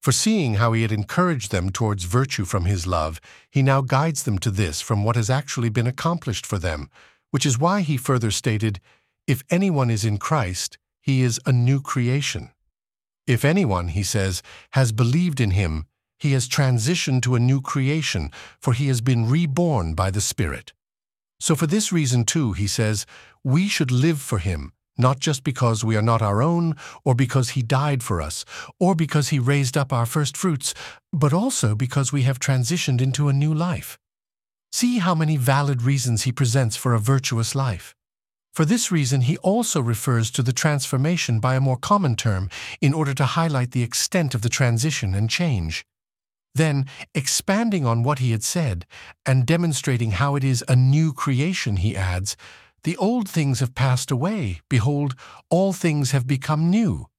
Foreseeing how he had encouraged them towards virtue from his love, he now guides them to this from what has actually been accomplished for them, which is why he further stated, "If anyone is in Christ, he is a new creation." If anyone, he says, has believed in him, he has transitioned to a new creation, for he has been reborn by the Spirit. So for this reason too, he says, we should live for him, not just because we are not our own, or because he died for us, or because he raised up our first fruits, but also because we have transitioned into a new life. See how many valid reasons he presents for a virtuous life. For this reason, he also refers to the transformation by a more common term in order to highlight the extent of the transition and change. Then, expanding on what he had said, and demonstrating how it is a new creation, he adds, "The old things have passed away. Behold, all things have become new."